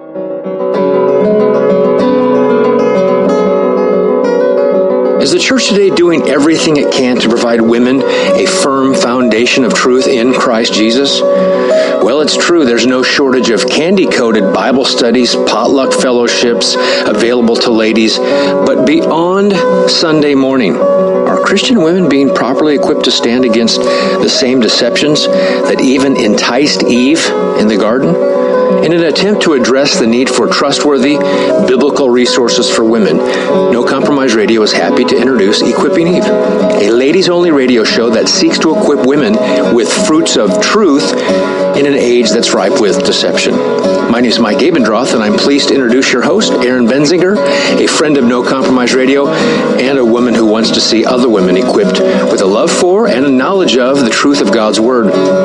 Is the church today doing everything it can to provide women a firm foundation of truth in Christ Jesus? Well, it's true. There's no shortage of candy-coated Bible studies, potluck fellowships available to ladies. But beyond Sunday morning, are Christian women being properly equipped to stand against the same deceptions that even enticed Eve in the garden? In an attempt to address the need for trustworthy biblical resources for women, No Compromise Radio is happy to introduce Equipping Eve, a ladies-only radio show that seeks to equip women with fruits of truth in an age that's ripe with deception. My name is Mike Abendroth, and I'm pleased to introduce your host, Erin Benzinger, a friend of No Compromise Radio and a woman who wants to see other women equipped with a love for and a knowledge of the truth of God's Word.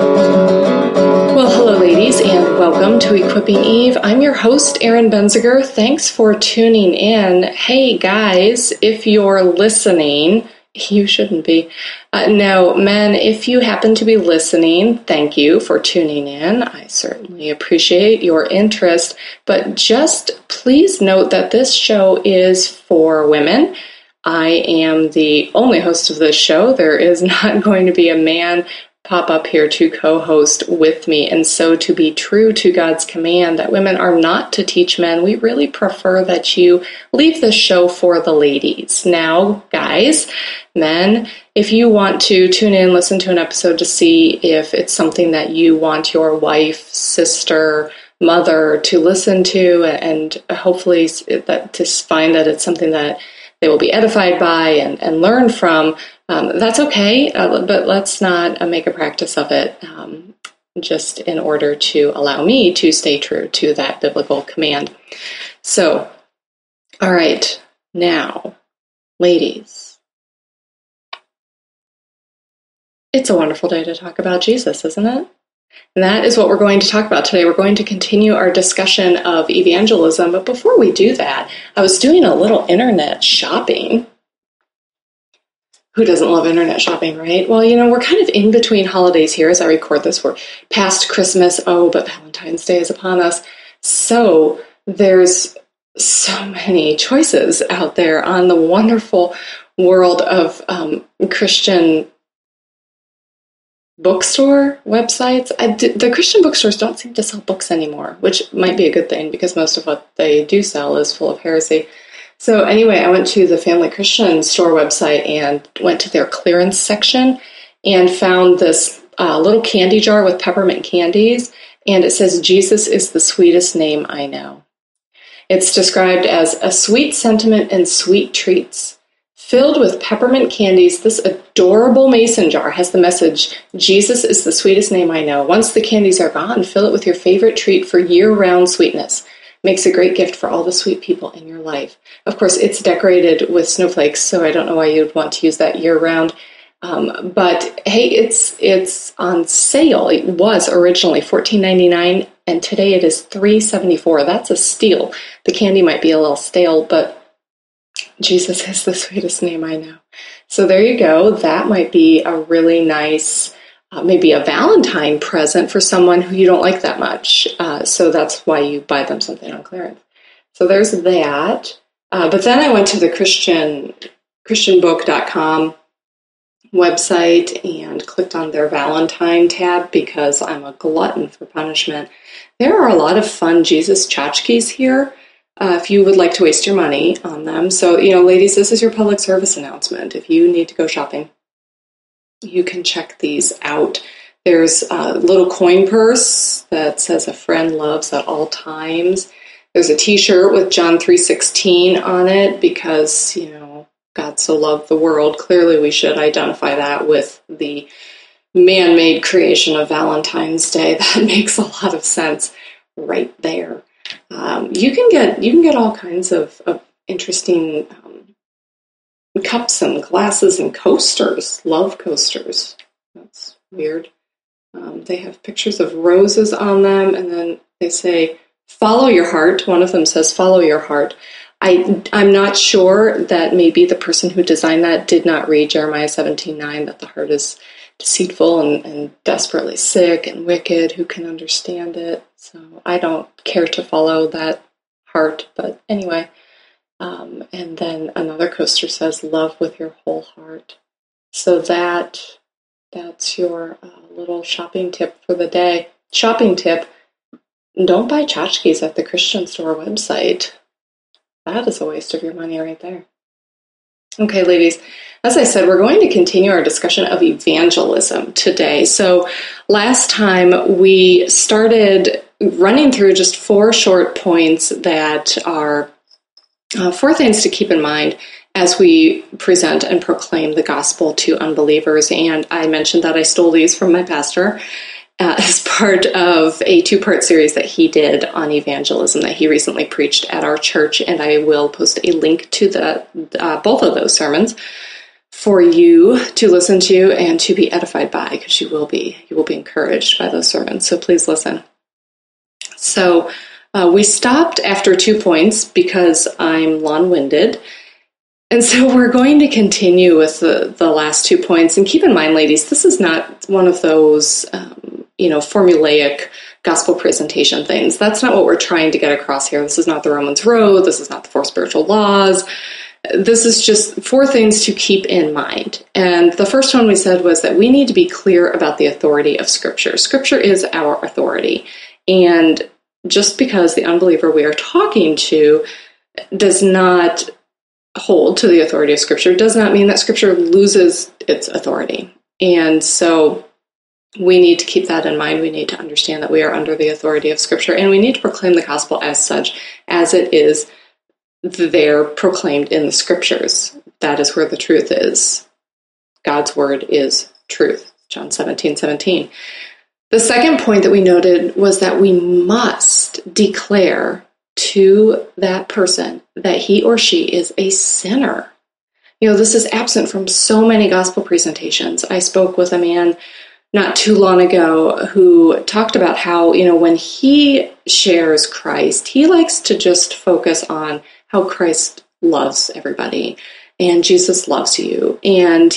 Well, hello, ladies, and welcome to Equipping Eve. I'm your host, Erin Benziger. Thanks for tuning in. Hey, guys, if you're listening, you shouldn't be. No, men, if you happen to be listening, thank you for tuning in. I certainly appreciate your interest, but just please note that this show is for women. I am the only host of this show. There is not going to be a man pop up here to co-host with me. And so to be true to God's command that women are not to teach men, we really prefer that you leave the show for the ladies. Now, guys, men, if you want to tune in, listen to an episode to see if it's something that you want your wife, sister, mother to listen to, and hopefully that to find that it's something that they will be edified by and learn from, that's okay, but let's not make a practice of it just in order to allow me to stay true to that biblical command. So, all right, now, ladies, it's a wonderful day to talk about Jesus, isn't it? And that is what we're going to talk about today. We're going to continue our discussion of evangelism, but before we do that, I was doing a little internet shopping. Who doesn't love internet shopping, right? Well, you know, we're kind of in between holidays here as I record this. We're past Christmas. Oh, but Valentine's Day is upon us. So there's so many choices out there on the wonderful world of Christian bookstore websites. The Christian bookstores don't seem to sell books anymore, which might be a good thing because most of what they do sell is full of heresy. So anyway, I went to the Family Christian store website and went to their clearance section and found this little candy jar with peppermint candies, and it says, "Jesus is the sweetest name I know." It's described as a sweet sentiment and sweet treats. Filled with peppermint candies, this adorable mason jar has the message, "Jesus is the sweetest name I know. Once the candies are gone, fill it with your favorite treat for year-round sweetness. Makes a great gift for all the sweet people in your life." Of course, it's decorated with snowflakes, so I don't know why you'd want to use that year-round. But hey, it's on sale. It was originally $14.99, and today it is $3.74. That's a steal. The candy might be a little stale, but Jesus is the sweetest name I know. So there you go. That might be a really nice, maybe a Valentine present for someone who you don't like that much. So that's why you buy them something on clearance. So there's that. But then I went to the Christianbook.com website and clicked on their Valentine tab because I'm a glutton for punishment. There are a lot of fun Jesus tchotchkes here. If you would like to waste your money on them. So, you know, ladies, this is your public service announcement. If you need to go shopping, you can check these out. There's a little coin purse that says "A friend loves at all times." There's a t-shirt with John 3:16 on it because, you know, God so loved the world. Clearly we should identify that with the man-made creation of Valentine's Day. That makes a lot of sense right there. You can get all kinds of interesting cups and glasses and coasters. Love coasters. That's weird. They have pictures of roses on them, and then they say, "Follow your heart." One of them says, "Follow your heart." I'm not sure that maybe the person who designed that did not read Jeremiah 17:9, that the heart is deceitful and desperately sick and wicked. Who can understand it? So I don't care to follow that heart, but anyway. And then another coaster says, love with your whole heart. So that's your little shopping tip for the day. Shopping tip, don't buy tchotchkes at the Christian Store website. That is a waste of your money right there. Okay, ladies, as I said, we're going to continue our discussion of evangelism today. So last time we started running through just 4 short points that are 4 things to keep in mind as we present and proclaim the gospel to unbelievers. And I mentioned that I stole these from my pastor as part of a 2-part series that he did on evangelism that he recently preached at our church. And I will post a link to both of those sermons for you to listen to and to be edified by, because you will be encouraged by those sermons. So please listen. So we stopped after 2 points because I'm long-winded. And so we're going to continue with the last 2 points. And keep in mind, ladies, this is not one of those, formulaic gospel presentation things. That's not what we're trying to get across here. This is not the Romans Road. This is not the 4 spiritual laws. This is just 4 things to keep in mind. And the first one we said was that we need to be clear about the authority of Scripture. Scripture is our authority. And just because the unbeliever we are talking to does not hold to the authority of Scripture does not mean that Scripture loses its authority. And so we need to keep that in mind. We need to understand that we are under the authority of Scripture, and we need to proclaim the gospel as such, as it is there proclaimed in the Scriptures. That is where the truth is. God's word is truth. John 17:17. The second point that we noted was that we must declare to that person that he or she is a sinner. This is absent from so many gospel presentations. I spoke with a man not too long ago who talked about how, when he shares Christ, he likes to just focus on how Christ loves everybody and Jesus loves you. And,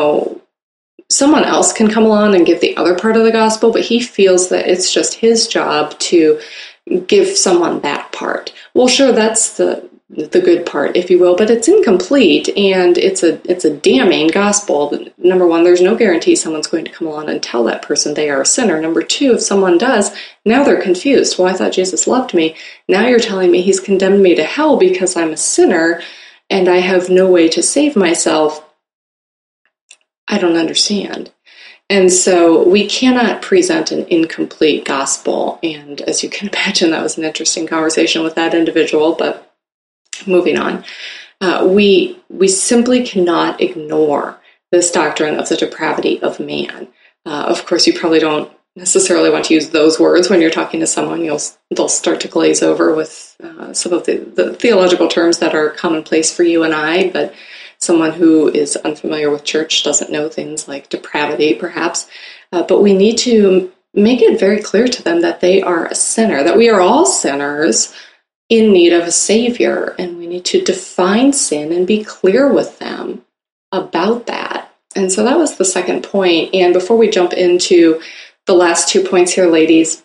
someone else can come along and give the other part of the gospel, but he feels that it's just his job to give someone that part. Well, sure, that's the good part, if you will, but it's incomplete, and it's a damning gospel. Number 1, there's no guarantee someone's going to come along and tell that person they are a sinner. Number 2, if someone does, now they're confused. Well, I thought Jesus loved me. Now you're telling me he's condemned me to hell because I'm a sinner and I have no way to save myself. I don't understand. And so we cannot present an incomplete gospel. And as you can imagine, that was an interesting conversation with that individual, but moving on. We simply cannot ignore this doctrine of the depravity of man. Of course, you probably don't necessarily want to use those words when you're talking to someone. They'll start to glaze over with some of the theological terms that are commonplace for you and I, but someone who is unfamiliar with church doesn't know things like depravity, perhaps. But we need to make it very clear to them that they are a sinner, that we are all sinners in need of a Savior. And we need to define sin and be clear with them about that. And so that was the second point. And before we jump into the last 2 points here, ladies,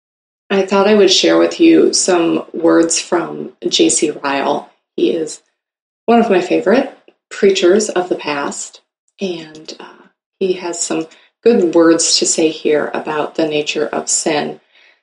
I thought I would share with you some words from J.C. Ryle. He is one of my favorite preachers of the past, and he has some good words to say here about the nature of sin.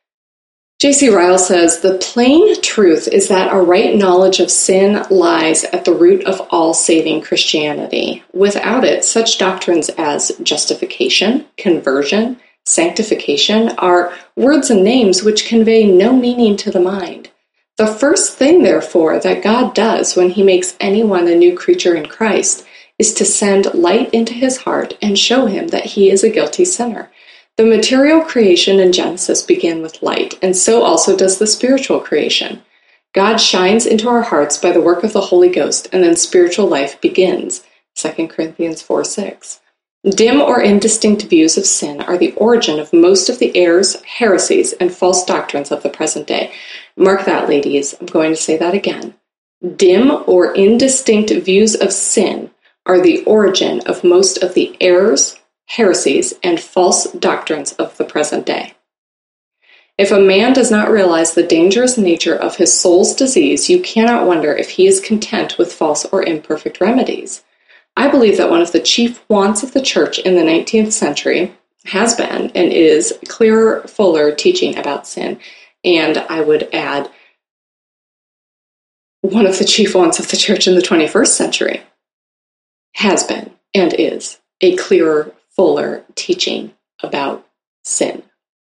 J.C. Ryle says, "The plain truth is that a right knowledge of sin lies at the root of all saving Christianity. Without it, such doctrines as justification, conversion, sanctification are words and names which convey no meaning to the mind. The first thing, therefore, that God does when he makes anyone a new creature in Christ is to send light into his heart and show him that he is a guilty sinner. The material creation in Genesis began with light, and so also does the spiritual creation. God shines into our hearts by the work of the Holy Ghost, and then spiritual life begins." 2 Corinthians 4:6. Dim or indistinct views of sin are the origin of most of the errors, heresies, and false doctrines of the present day. Mark that, ladies. I'm going to say that again. Dim or indistinct views of sin are the origin of most of the errors, heresies, and false doctrines of the present day. If a man does not realize the dangerous nature of his soul's disease, you cannot wonder if he is content with false or imperfect remedies. I believe that one of the chief wants of the church in the 19th century has been and is clearer, fuller teaching about sin. And I would add, one of the chief wants of the church in the 21st century has been and is a clearer, fuller teaching about sin.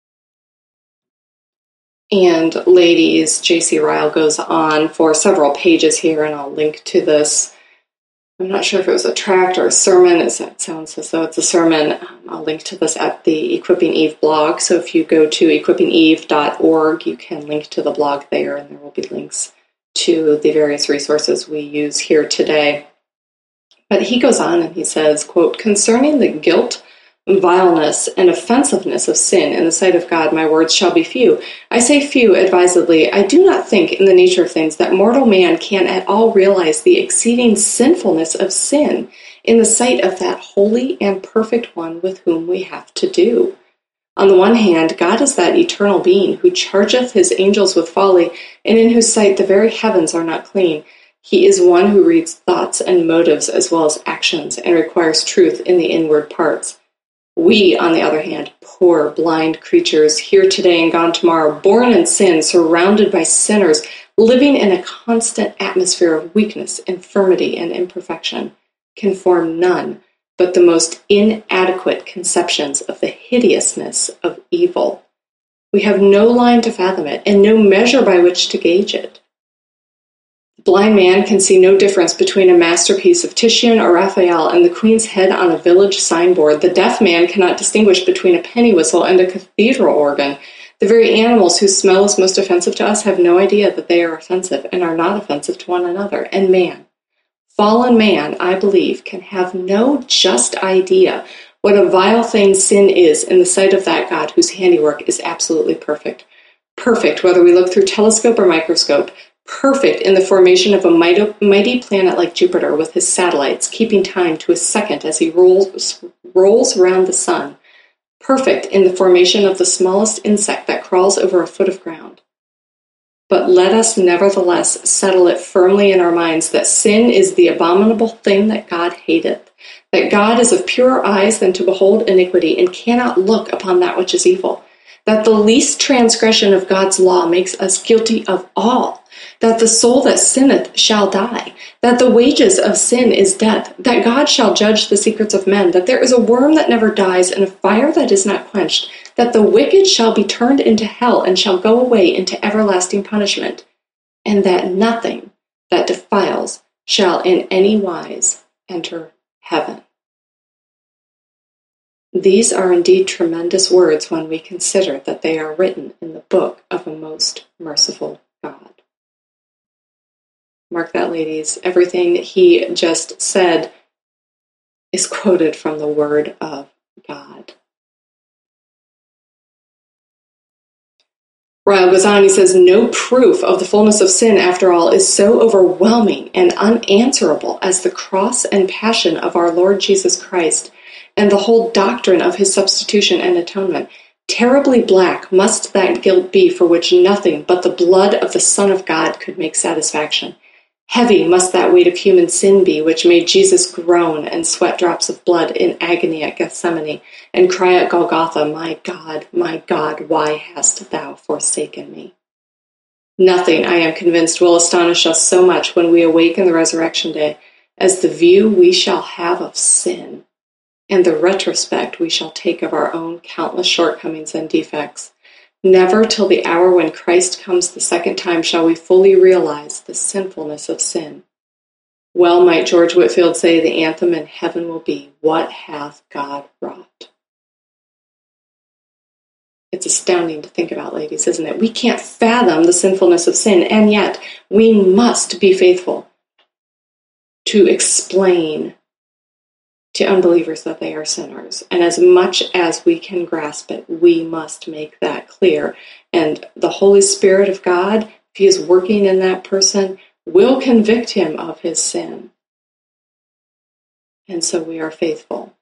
And ladies, J.C. Ryle goes on for several pages here, and I'll link to this. I'm not sure if it was a tract or a sermon. It sounds as though it's a sermon. I'll link to this at the Equipping Eve blog. So if you go to equippingeve.org, you can link to the blog there, and there will be links to the various resources we use here today. But he goes on and he says, quote, "Concerning the guilt, vileness, and offensiveness of sin in the sight of God, my words shall be few. I say few advisedly. I do not think in the nature of things that mortal man can at all realize the exceeding sinfulness of sin in the sight of that holy and perfect one with whom we have to do. On the one hand, God is that eternal being who chargeth his angels with folly, and in whose sight the very heavens are not clean. He is one who reads thoughts and motives as well as actions, and requires truth in the inward parts. We, on the other hand, poor blind creatures, here today and gone tomorrow, born in sin, surrounded by sinners, living in a constant atmosphere of weakness, infirmity, and imperfection, can form none but the most inadequate conceptions of the hideousness of evil. We have no line to fathom it, and no measure by which to gauge it. The blind man can see no difference between a masterpiece of Titian or Raphael and the Queen's head on a village signboard. The deaf man cannot distinguish between a penny whistle and a cathedral organ. The very animals whose smell is most offensive to us have no idea that they are offensive and are not offensive to one another. And man, fallen man, I believe, can have no just idea what a vile thing sin is in the sight of that God whose handiwork is absolutely perfect. Perfect, whether we look through telescope or microscope. Perfect in the formation of a mighty planet like Jupiter with his satellites, keeping time to a second as he rolls around the sun. Perfect in the formation of the smallest insect that crawls over a foot of ground. But let us nevertheless settle it firmly in our minds that sin is the abominable thing that God hateth, that God is of purer eyes than to behold iniquity, and cannot look upon that which is evil, that the least transgression of God's law makes us guilty of all, that the soul that sinneth shall die, that the wages of sin is death, that God shall judge the secrets of men, that there is a worm that never dies and a fire that is not quenched, that the wicked shall be turned into hell and shall go away into everlasting punishment, and that nothing that defiles shall in any wise enter heaven. These are indeed tremendous words when we consider that they are written in the book of a most merciful God. Mark that, ladies. Everything he just said is quoted from the Word of God. Ryle goes on, he says, no proof of the fullness of sin, after all, is so overwhelming and unanswerable as the cross and passion of our Lord Jesus Christ, and the whole doctrine of his substitution and atonement. Terribly black must that guilt be for which nothing but the blood of the Son of God could make satisfaction. Heavy must that weight of human sin be which made Jesus groan and sweat drops of blood in agony at Gethsemane, and cry at Golgotha, my God, why hast thou forsaken me? Nothing, I am convinced, will astonish us so much when we awake in the resurrection day as the view we shall have of sin, and the retrospect we shall take of our own countless shortcomings and defects. Never till the hour when Christ comes the second time shall we fully realize the sinfulness of sin. Well might George Whitefield say the anthem in heaven will be, what hath God wrought? It's astounding to think about, ladies, isn't it? We can't fathom the sinfulness of sin, and yet we must be faithful to explain to unbelievers that they are sinners. And as much as we can grasp it, we must make that clear. And the Holy Spirit of God, if he is working in that person, will convict him of his sin. And so we are faithful.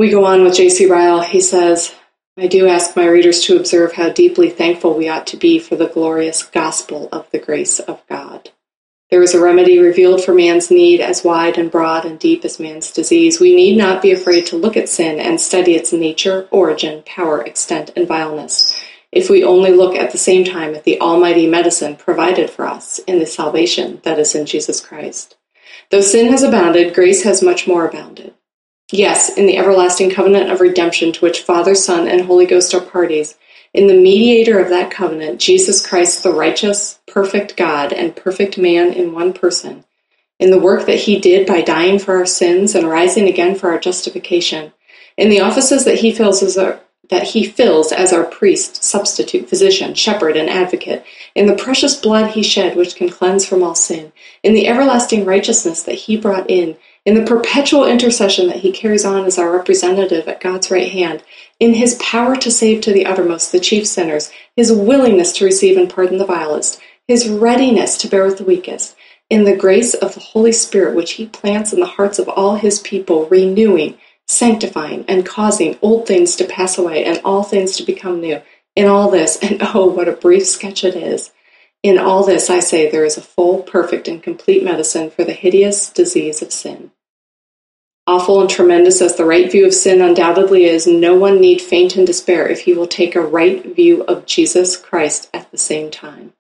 We go on with J.C. Ryle. He says, I do ask my readers to observe how deeply thankful we ought to be for the glorious gospel of the grace of God. There is a remedy revealed for man's need as wide and broad and deep as man's disease. We need not be afraid to look at sin and study its nature, origin, power, extent, and vileness, if we only look at the same time at the almighty medicine provided for us in the salvation that is in Jesus Christ. Though sin has abounded, grace has much more abounded. Yes, in the everlasting covenant of redemption to which Father, Son, and Holy Ghost are parties, in the mediator of that covenant, Jesus Christ, the righteous, perfect God and perfect man in one person, in the work that he did by dying for our sins and rising again for our justification, in the offices that he fills as our priest, substitute, physician, shepherd, and advocate, in the precious blood he shed which can cleanse from all sin, in the everlasting righteousness that he brought in the perpetual intercession that he carries on as our representative at God's right hand, in his power to save to the uttermost the chief sinners, his willingness to receive and pardon the vilest, his readiness to bear with the weakest, in the grace of the Holy Spirit which he plants in the hearts of all his people, renewing, sanctifying, and causing old things to pass away and all things to become new. In all this, and oh, what a brief sketch it is, in all this, I say, there is a full, perfect, and complete medicine for the hideous disease of sin. Awful and tremendous as the right view of sin undoubtedly is, no one need faint in despair if he will take a right view of Jesus Christ at the same time.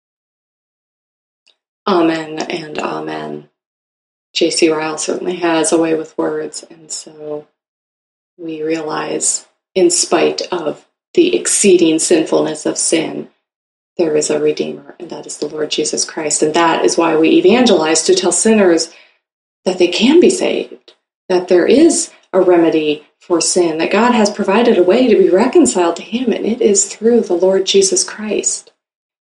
Amen and amen. J.C. Ryle certainly has a way with words, and so we realize, in spite of the exceeding sinfulness of sin, there is a Redeemer, and that is the Lord Jesus Christ. And that is why we evangelize, to tell sinners that they can be saved, that there is a remedy for sin, that God has provided a way to be reconciled to him, and it is through the Lord Jesus Christ.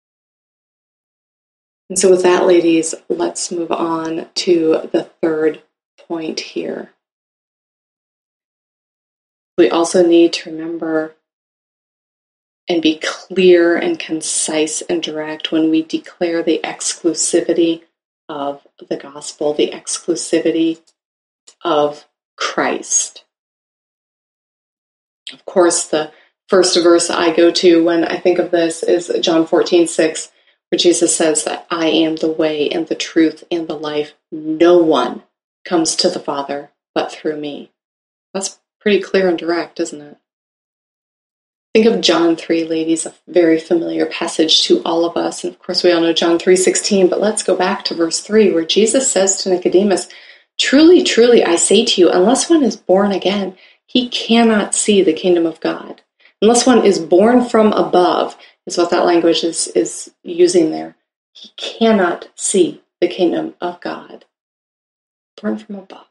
And so with that, ladies, let's move on to the third point here. We also need to remember and be clear and concise and direct when we declare the exclusivity of the gospel, the exclusivity of Christ. Of course, the first verse I go to when I think of this is John 14:6, where Jesus says that I am the way and the truth and the life. No one comes to the Father but through me. That's pretty clear and direct, isn't it? Think of John 3, ladies, a very familiar passage to all of us. And of course, we all know John 3:16, but let's go back to verse 3, where Jesus says to Nicodemus, truly, truly, I say to you, unless one is born again, he cannot see the kingdom of God. Unless one is born from above, is what that language is using there. He cannot see the kingdom of God. Born from above.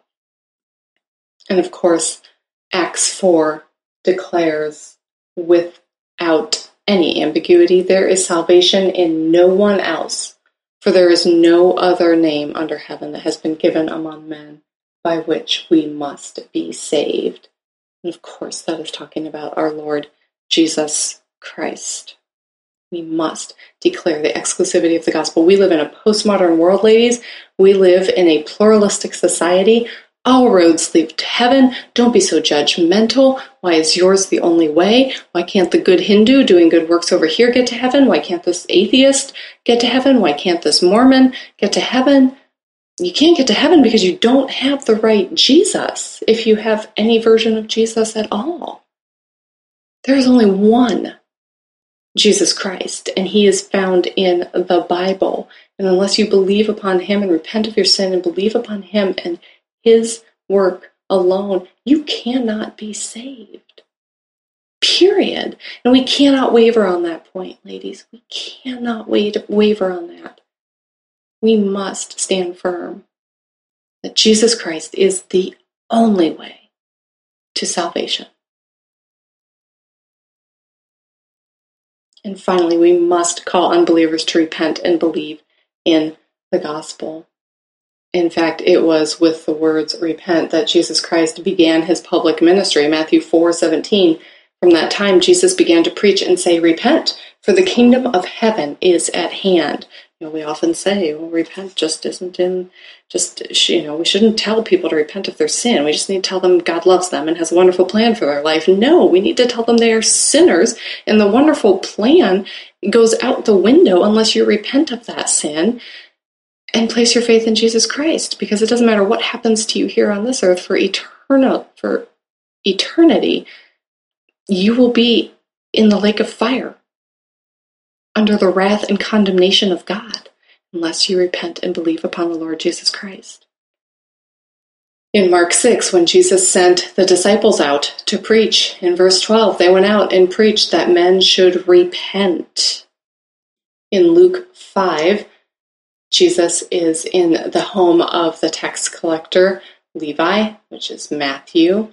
And of course, Acts 4 declares, without any ambiguity, there is salvation in no one else, for there is no other name under heaven that has been given among men by which we must be saved. And of course, that is talking about our Lord Jesus Christ. We must declare the exclusivity of the gospel. We live in a postmodern world, ladies. We live in a pluralistic society. All roads lead to heaven. Don't be so judgmental. Why is yours the only way? Why can't the good Hindu doing good works over here get to heaven? Why can't this atheist get to heaven? Why can't this Mormon get to heaven? You can't get to heaven because you don't have the right Jesus, if you have any version of Jesus at all. There is only one Jesus Christ, and he is found in the Bible. And unless you believe upon him and repent of your sin and believe upon him and his work alone, you cannot be saved. Period. And we cannot waver on that point, ladies. We cannot waver on that. We must stand firm that Jesus Christ is the only way to salvation. And finally, we must call unbelievers to repent and believe in the gospel. In fact, it was with the words repent that Jesus Christ began his public ministry. Matthew 4:17. From that time, Jesus began to preach and say, repent, for the kingdom of heaven is at hand. we often say, well, repent just isn't in, we shouldn't tell people to repent of their sin. We just need to tell them God loves them and has a wonderful plan for their life. No, we need to tell them they are sinners, and the wonderful plan goes out the window unless you repent of that sin and place your faith in Jesus Christ, because it doesn't matter what happens to you here on this earth for eternity, you will be in the lake of fire, under the wrath and condemnation of God, unless you repent and believe upon the Lord Jesus Christ. In Mark 6, when Jesus sent the disciples out to preach, in verse 12, they went out and preached that men should repent. In Luke 5, Jesus is in the home of the tax collector Levi, which is Matthew.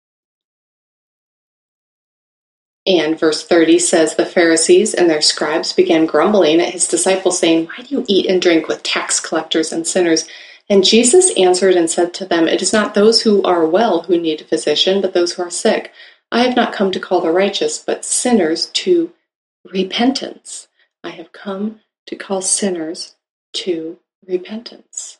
And verse 30 says, the Pharisees and their scribes began grumbling at his disciples, saying, why do you eat and drink with tax collectors and sinners? And Jesus answered and said to them, it is not those who are well who need a physician, but those who are sick. I have not come to call the righteous, but sinners to repentance. I have come to call sinners to repentance.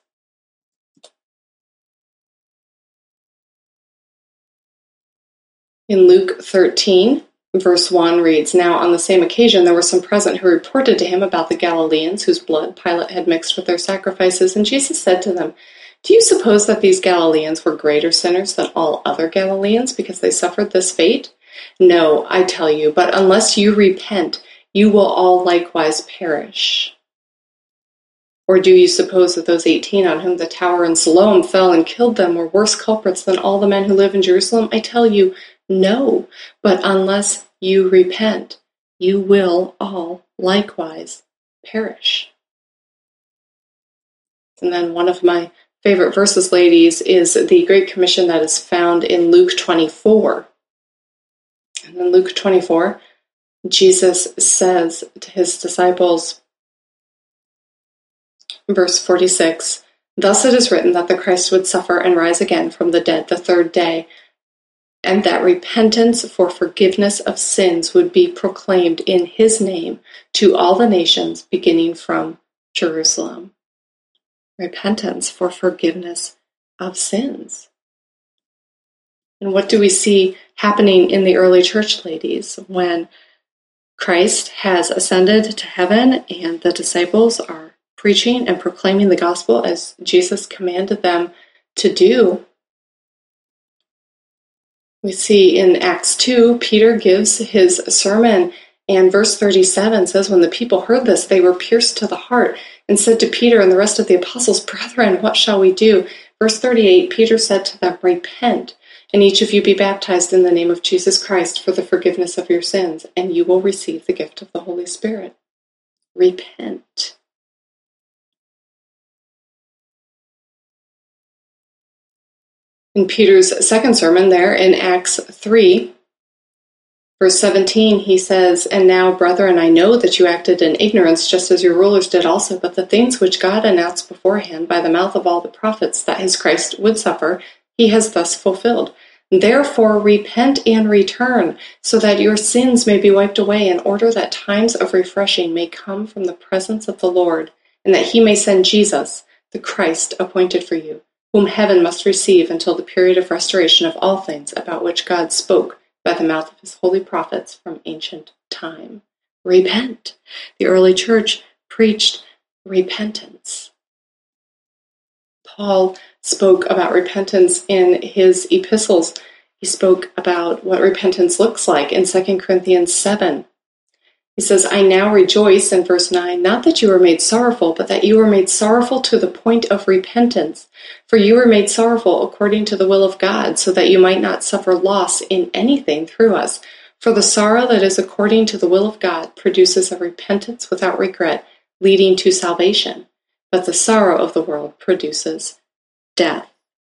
In Luke 13, verse 1 reads, now on the same occasion there were some present who reported to him about the Galileans whose blood Pilate had mixed with their sacrifices. And Jesus said to them, do you suppose that these Galileans were greater sinners than all other Galileans because they suffered this fate? No, I tell you, but unless you repent, you will all likewise perish. Or do you suppose that those 18 on whom the tower in Siloam fell and killed them were worse culprits than all the men who live in Jerusalem? I tell you, no, but unless you repent, you will all likewise perish. And then one of my favorite verses, ladies, is the Great Commission that is found in Luke 24. And in Luke 24, Jesus says to his disciples, verse 46, thus it is written that the Christ would suffer and rise again from the dead the third day, and that repentance for forgiveness of sins would be proclaimed in his name to all the nations, beginning from Jerusalem. Repentance for forgiveness of sins. And what do we see happening in the early church, ladies, when Christ has ascended to heaven and the disciples are preaching and proclaiming the gospel as Jesus commanded them to do? We see in Acts 2, Peter gives his sermon, and verse 37 says, when the people heard this, they were pierced to the heart and said to Peter and the rest of the apostles, brethren, what shall we do? Verse 38, Peter said to them, repent, and each of you be baptized in the name of Jesus Christ for the forgiveness of your sins, and you will receive the gift of the Holy Spirit. Repent. In Peter's second sermon there in Acts 3, verse 17, he says, and now, brethren, I know that you acted in ignorance just as your rulers did also, but the things which God announced beforehand by the mouth of all the prophets that his Christ would suffer, he has thus fulfilled. Therefore repent and return, so that your sins may be wiped away, in order that times of refreshing may come from the presence of the Lord, and that he may send Jesus, the Christ appointed for you, whom heaven must receive until the period of restoration of all things, about which God spoke by the mouth of his holy prophets from ancient time. Repent. The early church preached repentance. Paul spoke about repentance in his epistles. He spoke about what repentance looks like in 2 Corinthians 7. He says, I now rejoice, in verse 9, not that you were made sorrowful, but that you were made sorrowful to the point of repentance. For you were made sorrowful according to the will of God, so that you might not suffer loss in anything through us. For the sorrow that is according to the will of God produces a repentance without regret, leading to salvation. But the sorrow of the world produces death.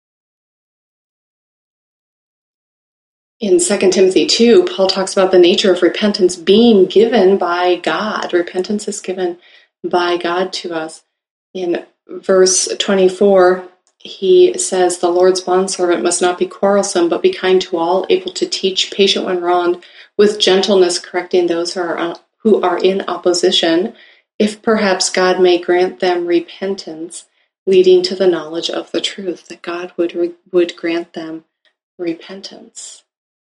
In 2 Timothy 2, Paul talks about the nature of repentance being given by God. Repentance is given by God to us. In verse 24, he says, the Lord's bondservant must not be quarrelsome, but be kind to all, able to teach, patient when wronged, with gentleness correcting those who are in opposition, if perhaps God may grant them repentance, leading to the knowledge of the truth, that God would grant them repentance.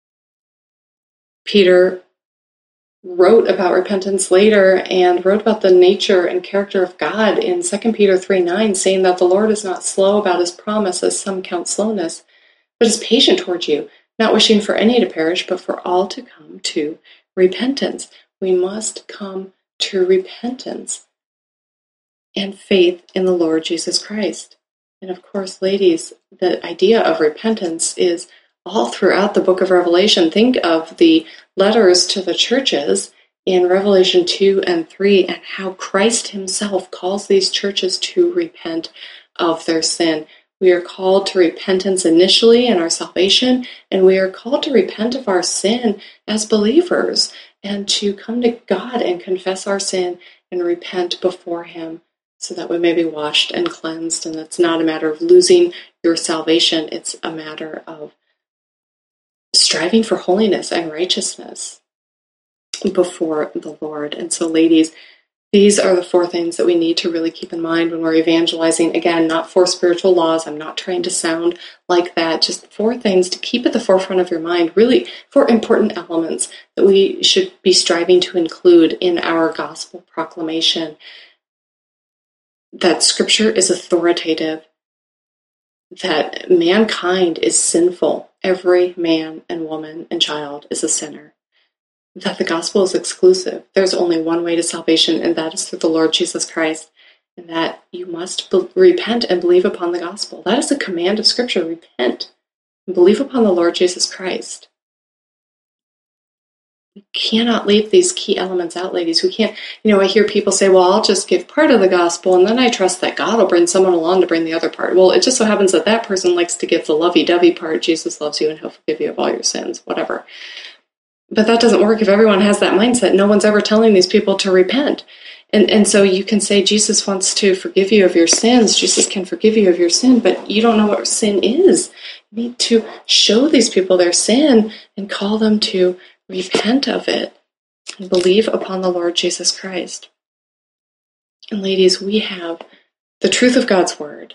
Peter wrote about repentance later and wrote about the nature and character of God in 2 Peter 3:9, saying that the Lord is not slow about his promise, as some count slowness, but is patient toward you, not wishing for any to perish, but for all to come to repentance. We must come to repentance and faith in the Lord Jesus Christ. And of course, ladies, the idea of repentance is all throughout the book of Revelation. Think of the letters to the churches in Revelation 2 and 3 and how Christ himself calls these churches to repent of their sin. We are called to repentance initially in our salvation, and we are called to repent of our sin as believers and to come to God and confess our sin and repent before him so that we may be washed and cleansed. And it's not a matter of losing your salvation. It's a matter of striving for holiness and righteousness before the Lord. And so, ladies, these are the 4 things that we need to really keep in mind when we're evangelizing. Again, not 4 spiritual laws. I'm not trying to sound like that. Just 4 things to keep at the forefront of your mind. Really 4 important elements that we should be striving to include in our gospel proclamation. That Scripture is authoritative. That mankind is sinful. Every man and woman and child is a sinner. That the gospel is exclusive. There's only one way to salvation, and that is through the Lord Jesus Christ. And that you must repent and believe upon the gospel. That is a command of Scripture. Repent and believe upon the Lord Jesus Christ. We cannot leave these key elements out, ladies. We can't, I hear people say, well, I'll just give part of the gospel, and then I trust that God will bring someone along to bring the other part. Well, it just so happens that that person likes to give the lovey-dovey part. Jesus loves you and he'll forgive you of all your sins, whatever. But that doesn't work if everyone has that mindset. No one's ever telling these people to repent. And so you can say Jesus wants to forgive you of your sins. Jesus can forgive you of your sin, but you don't know what sin is. You need to show these people their sin and call them to repent of it and believe upon the Lord Jesus Christ. And ladies, we have the truth of God's word,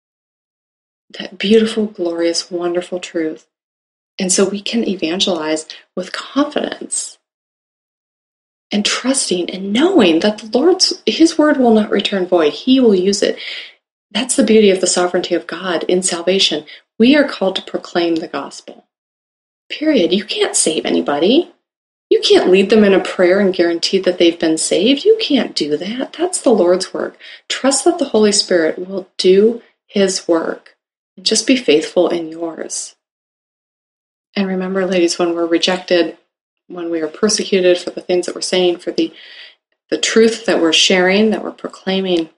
that beautiful, glorious, wonderful truth. And so we can evangelize with confidence and trusting and knowing that his word will not return void. He will use it. That's the beauty of the sovereignty of God in salvation. We are called to proclaim the gospel. Period. You can't save anybody. You can't lead them in a prayer and guarantee that they've been saved. You can't do that. That's the Lord's work. Trust that the Holy Spirit will do his work and just be faithful in yours. And remember, ladies, when we're rejected, when we are persecuted for the things that we're saying, for the truth that we're sharing, that we're proclaiming,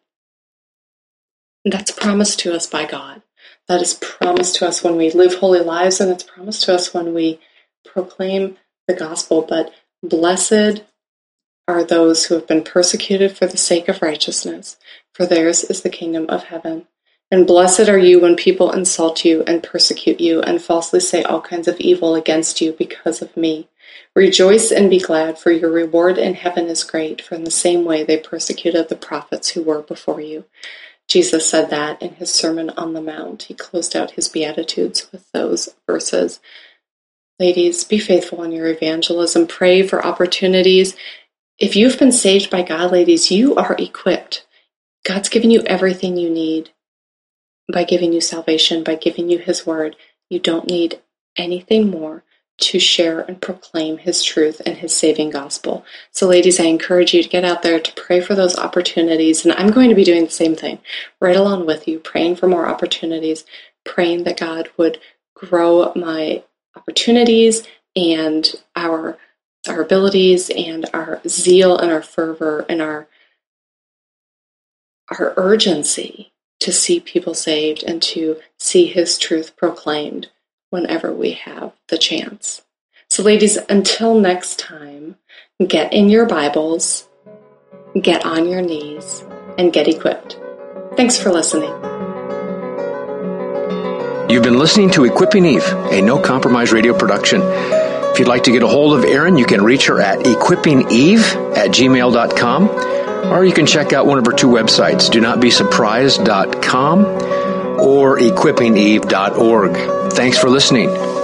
that's promised to us by God. That is promised to us when we live holy lives, and it's promised to us when we proclaim the gospel. But blessed are those who have been persecuted for the sake of righteousness, for theirs is the kingdom of heaven. And blessed are you when people insult you and persecute you and falsely say all kinds of evil against you because of me. Rejoice and be glad, for your reward in heaven is great, for in the same way they persecuted the prophets who were before you. Jesus said that in his Sermon on the Mount. He closed out his Beatitudes with those verses. Ladies, be faithful in your evangelism. Pray for opportunities. If you've been saved by God, ladies, you are equipped. God's given you everything you need by giving you salvation, by giving you his word. You don't need anything more to share and proclaim his truth and his saving gospel. So ladies, I encourage you to get out there to pray for those opportunities. And I'm going to be doing the same thing right along with you, praying for more opportunities, praying that God would grow my opportunities and our abilities and our zeal and our fervor and our urgency to see people saved and to see his truth proclaimed whenever we have the chance. So ladies, until next time, get in your Bibles, get on your knees, and get equipped. Thanks for listening. You've been listening to Equipping Eve, a no-compromise radio production. If you'd like to get a hold of Erin, you can reach her at equippingeve@gmail.com, Or you can check out one of our two websites, donotbesurprised.com or equippingeve.org. Thanks for listening.